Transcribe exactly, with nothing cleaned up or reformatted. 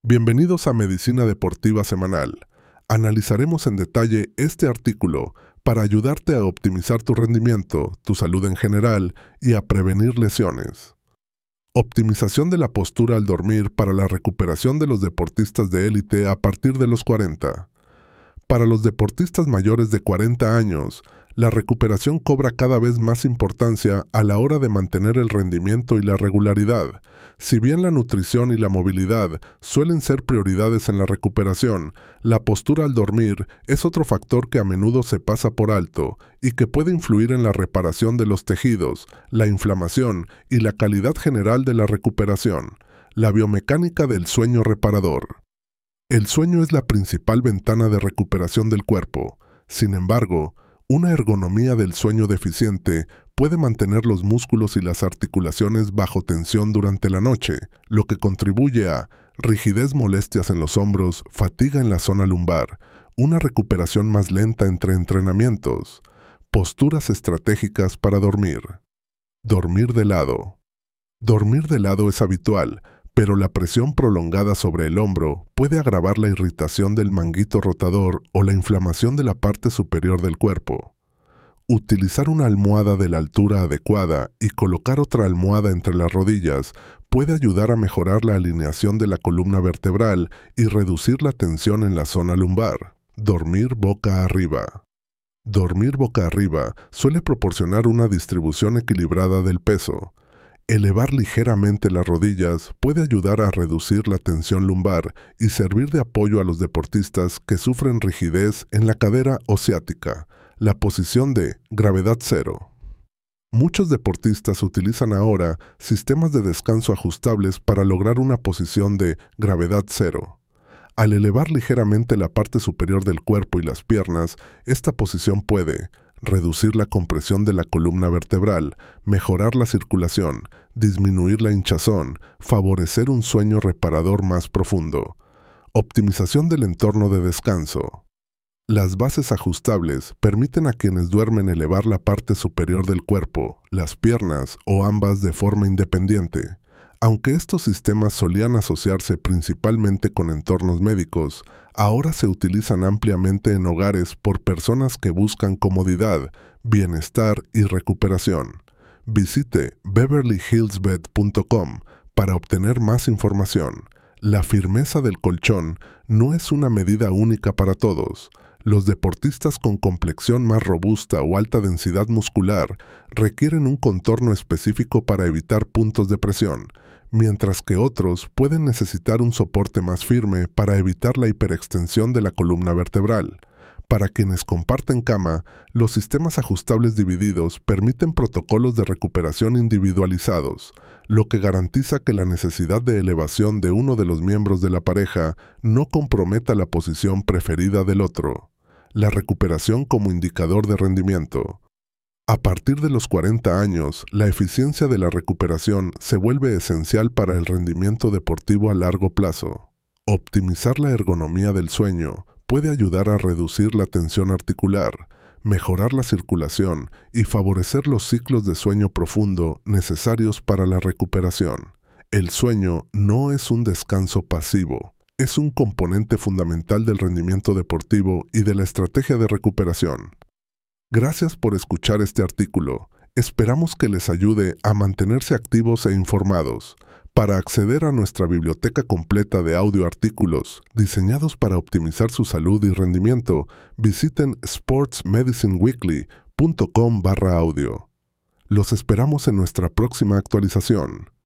Bienvenidos a Medicina Deportiva Semanal. Analizaremos en detalle este artículo para ayudarte a optimizar tu rendimiento, tu salud en general y a prevenir lesiones. Optimización de la postura al dormir para la recuperación de los deportistas de élite a partir de los cuarenta. Para los deportistas mayores de cuarenta años, la recuperación cobra cada vez más importancia a la hora de mantener el rendimiento y la regularidad. Si bien la nutrición y la movilidad suelen ser prioridades en la recuperación, la postura al dormir es otro factor que a menudo se pasa por alto y que puede influir en la reparación de los tejidos, la inflamación y la calidad general de la recuperación. La biomecánica del sueño reparador. El sueño es la principal ventana de recuperación del cuerpo. Sin embargo, una ergonomía del sueño deficiente puede mantener los músculos y las articulaciones bajo tensión durante la noche, lo que contribuye a rigidez, molestias en los hombros, fatiga en la zona lumbar, una recuperación más lenta entre entrenamientos, posturas estratégicas para dormir. Dormir de lado. Dormir de lado es habitual, pero la presión prolongada sobre el hombro puede agravar la irritación del manguito rotador o la inflamación de la parte superior del cuerpo. Utilizar una almohada de la altura adecuada y colocar otra almohada entre las rodillas puede ayudar a mejorar la alineación de la columna vertebral y reducir la tensión en la zona lumbar. Dormir boca arriba. Dormir boca arriba suele proporcionar una distribución equilibrada del peso. Elevar ligeramente las rodillas puede ayudar a reducir la tensión lumbar y servir de apoyo a los deportistas que sufren rigidez en la cadera o ciática. La posición de gravedad cero. Muchos deportistas utilizan ahora sistemas de descanso ajustables para lograr una posición de gravedad cero. Al elevar ligeramente la parte superior del cuerpo y las piernas, esta posición puede reducir la compresión de la columna vertebral, mejorar la circulación, disminuir la hinchazón, favorecer un sueño reparador más profundo. Optimización del entorno de descanso. Las bases ajustables permiten a quienes duermen elevar la parte superior del cuerpo, las piernas o ambas de forma independiente. Aunque estos sistemas solían asociarse principalmente con entornos médicos, ahora se utilizan ampliamente en hogares por personas que buscan comodidad, bienestar y recuperación. Visite beverly hills bed punto com para obtener más información. La firmeza del colchón no es una medida única para todos. Los deportistas con complexión más robusta o alta densidad muscular requieren un contorno específico para evitar puntos de presión, mientras que otros pueden necesitar un soporte más firme para evitar la hiperextensión de la columna vertebral. Para quienes comparten cama, los sistemas ajustables divididos permiten protocolos de recuperación individualizados, lo que garantiza que la necesidad de elevación de uno de los miembros de la pareja no comprometa la posición preferida del otro. La recuperación como indicador de rendimiento. A partir de los cuarenta años, la eficiencia de la recuperación se vuelve esencial para el rendimiento deportivo a largo plazo. Optimizar la ergonomía del sueño puede ayudar a reducir la tensión articular, mejorar la circulación y favorecer los ciclos de sueño profundo necesarios para la recuperación. El sueño no es un descanso pasivo, es un componente fundamental del rendimiento deportivo y de la estrategia de recuperación. Gracias por escuchar este artículo. Esperamos que les ayude a mantenerse activos e informados. Para acceder a nuestra biblioteca completa de audio artículos diseñados para optimizar su salud y rendimiento, visiten sports medicine weekly punto com barra audio. Los esperamos en nuestra próxima actualización.